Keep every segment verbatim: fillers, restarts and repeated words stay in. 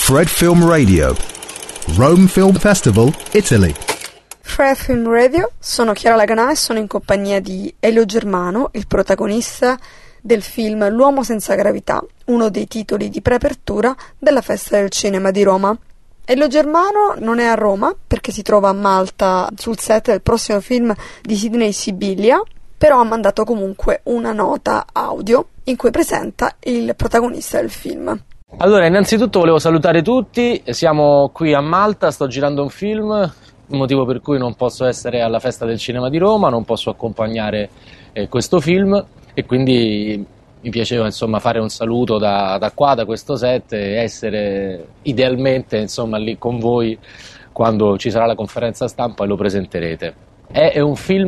Fred Film Radio, Rome Film Festival, Italy. Fred Film Radio, sono Chiara Laganà e sono in compagnia di Elio Germano, il protagonista del film L'uomo senza gravità, uno dei titoli di preapertura della Festa del Cinema di Roma. Elio Germano non è a Roma perché si trova a Malta sul set del prossimo film di Sidney Sibilia, però ha mandato comunque una nota audio in cui presenta il protagonista del film. Allora, innanzitutto volevo salutare tutti, siamo qui a Malta, sto girando un film, motivo per cui non posso essere alla Festa del Cinema di Roma, non posso accompagnare eh, questo film e quindi mi piaceva insomma fare un saluto da, da qua, da questo set e essere idealmente insomma lì con voi quando ci sarà la conferenza stampa e lo presenterete. È, è un film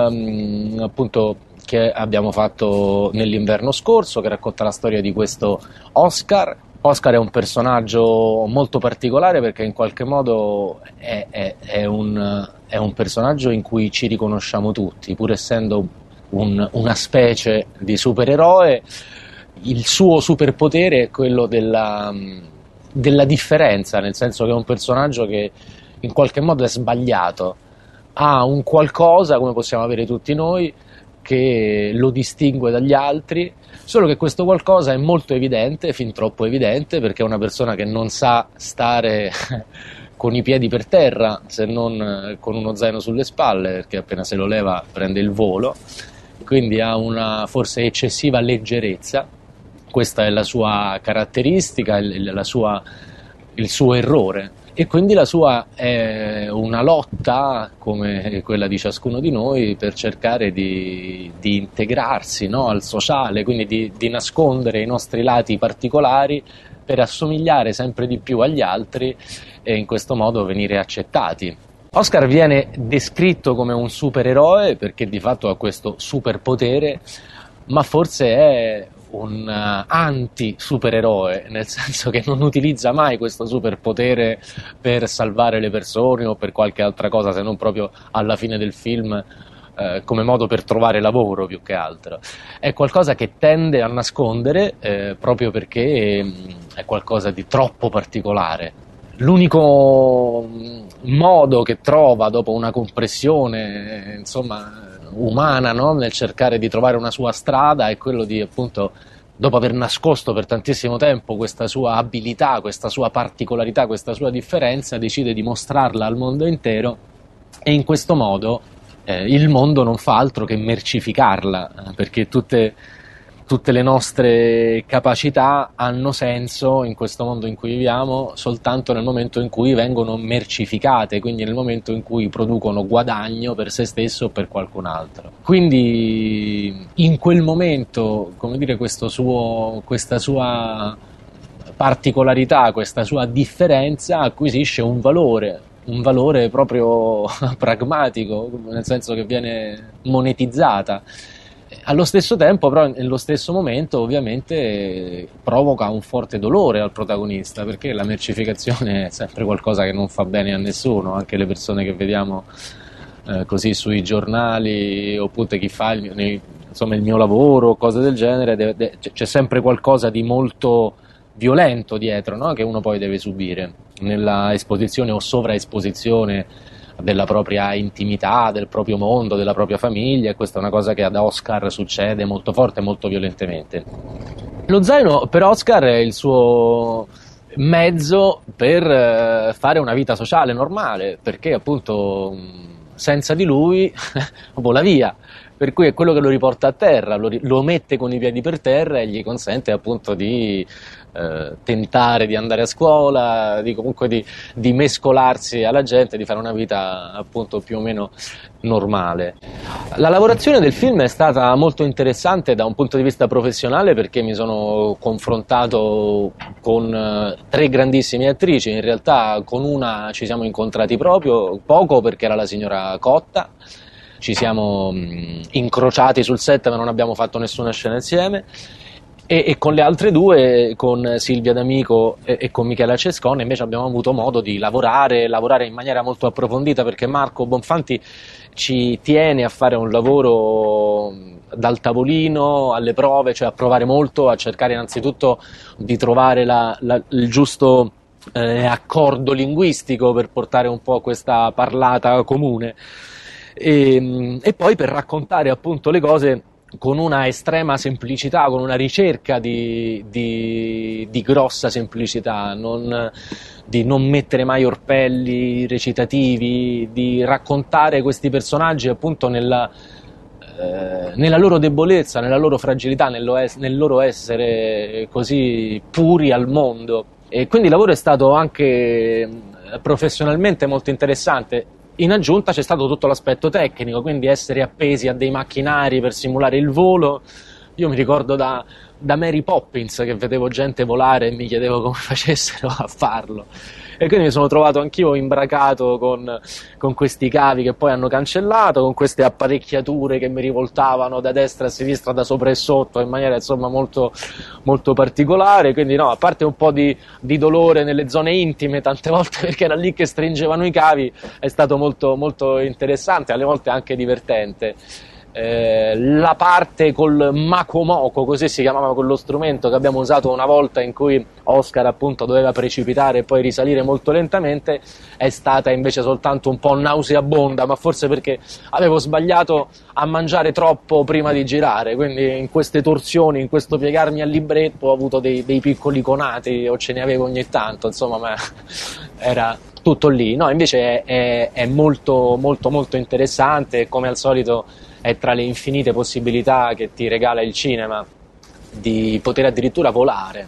mh, appunto che abbiamo fatto nell'inverno scorso, che racconta la storia di questo Oscar. Oscar è un personaggio molto particolare perché in qualche modo è, è, è, un, è un personaggio in cui ci riconosciamo tutti, pur essendo un, una specie di supereroe. Il suo superpotere è quello della, della differenza, nel senso che è un personaggio che in qualche modo è sbagliato, ha un qualcosa, come possiamo avere tutti noi, che lo distingue dagli altri, solo che questo qualcosa è molto evidente, fin troppo evidente, perché è una persona che non sa stare con i piedi per terra, se non con uno zaino sulle spalle, perché appena se lo leva prende il volo, quindi ha una forse eccessiva leggerezza. Questa è la sua caratteristica, il, la sua, il suo errore. E quindi la sua è una lotta, come quella di ciascuno di noi, per cercare di, di integrarsi, no, al sociale, quindi di, di nascondere i nostri lati particolari per assomigliare sempre di più agli altri e in questo modo venire accettati. Oscar viene descritto come un supereroe perché di fatto ha questo superpotere, ma forse è un uh, anti-supereroe, nel senso che non utilizza mai questo superpotere per salvare le persone o per qualche altra cosa, se non proprio alla fine del film eh, come modo per trovare lavoro più che altro. È qualcosa che tende a nascondere eh, proprio perché mh, è qualcosa di troppo particolare. L'unico modo che trova dopo una compressione, insomma, umana, no? Nel cercare di trovare una sua strada è quello di, appunto, dopo aver nascosto per tantissimo tempo questa sua abilità, questa sua particolarità, questa sua differenza, decide di mostrarla al mondo intero e in questo modo eh, il mondo non fa altro che mercificarla, perché tutte Tutte le nostre capacità hanno senso in questo mondo in cui viviamo soltanto nel momento in cui vengono mercificate, quindi nel momento in cui producono guadagno per se stesso o per qualcun altro. Quindi in quel momento, come dire, questo suo, questa sua particolarità, questa sua differenza acquisisce un valore, un valore proprio pragmatico, nel senso che viene monetizzata. Allo stesso tempo, però, nello stesso momento, ovviamente provoca un forte dolore al protagonista, perché la mercificazione è sempre qualcosa che non fa bene a nessuno, anche le persone che vediamo eh, così sui giornali, oppure chi fa il, nei, insomma, il mio lavoro, cose del genere, deve, de, c'è sempre qualcosa di molto violento dietro, no? Che uno poi deve subire nella esposizione o sovraesposizione della propria intimità, del proprio mondo, della propria famiglia, e questa è una cosa che ad Oscar succede molto forte e molto violentemente. Lo zaino per Oscar è il suo mezzo per fare una vita sociale normale, perché appunto senza di lui vola via, per cui è quello che lo riporta a terra, lo, lo mette con i piedi per terra e gli consente appunto di eh, tentare di andare a scuola, di comunque di, di mescolarsi alla gente, di fare una vita appunto più o meno normale. La lavorazione del film è stata molto interessante da un punto di vista professionale, perché mi sono confrontato con eh, tre grandissime attrici. In realtà con una ci siamo incontrati proprio poco, perché era la signora Cotta. Ci siamo mh, incrociati sul set, ma non abbiamo fatto nessuna scena insieme, e, e con le altre due, con Silvia D'Amico e, e con Michela Cescone, invece abbiamo avuto modo di lavorare, lavorare in maniera molto approfondita, perché Marco Bonfanti ci tiene a fare un lavoro dal tavolino alle prove, cioè a provare molto, a cercare innanzitutto di trovare la, la, il giusto eh, accordo linguistico per portare un po' questa parlata comune, e, e poi per raccontare appunto le cose con una estrema semplicità, con una ricerca di, di, di grossa semplicità, non, di non mettere mai orpelli recitativi, di raccontare questi personaggi appunto nella, eh, nella loro debolezza, nella loro fragilità, nello es- nel loro essere così puri al mondo. E quindi il lavoro è stato anche professionalmente molto interessante. In aggiunta c'è stato tutto l'aspetto tecnico, quindi essere appesi a dei macchinari per simulare il volo. Io mi ricordo da, da Mary Poppins che vedevo gente volare e mi chiedevo come facessero a farlo. E quindi mi sono trovato anch'io imbracato con, con questi cavi che poi hanno cancellato, con queste apparecchiature che mi rivoltavano da destra a sinistra, da sopra e sotto, in maniera insomma molto, molto particolare. Quindi no, a parte un po' di, di dolore nelle zone intime tante volte perché era lì che stringevano i cavi, è stato molto, molto interessante, alle volte anche divertente. Eh, la parte col Makomoco, così si chiamava quello strumento che abbiamo usato una volta, in cui Oscar appunto doveva precipitare e poi risalire molto lentamente, è stata invece soltanto un po' nauseabonda, ma forse perché avevo sbagliato a mangiare troppo prima di girare, quindi in queste torsioni, in questo piegarmi al libretto ho avuto dei, dei piccoli conati, o ce ne avevo ogni tanto, insomma, ma era tutto lì. No, invece è, è, è molto molto molto interessante, come al solito è tra le infinite possibilità che ti regala il cinema di poter addirittura volare.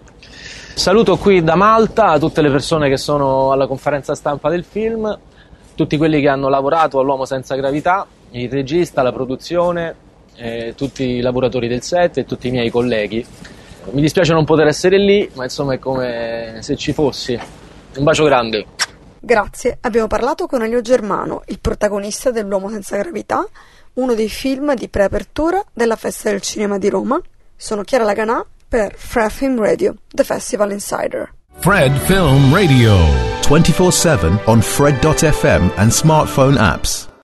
Saluto qui da Malta tutte le persone che sono alla conferenza stampa del film, tutti quelli che hanno lavorato all'Uomo senza gravità, il regista, la produzione, eh, tutti i lavoratori del set e tutti i miei colleghi. Mi dispiace non poter essere lì, ma insomma è come se ci fossi. Un bacio grande. Grazie, abbiamo parlato con Elio Germano, il protagonista dell'Uomo senza gravità, uno dei film di preapertura della Festa del Cinema di Roma. Sono Chiara Laganà per Fred Film Radio, The Festival Insider. Fred Film Radio. twenty-four seven on Fred dot f m and smartphone apps.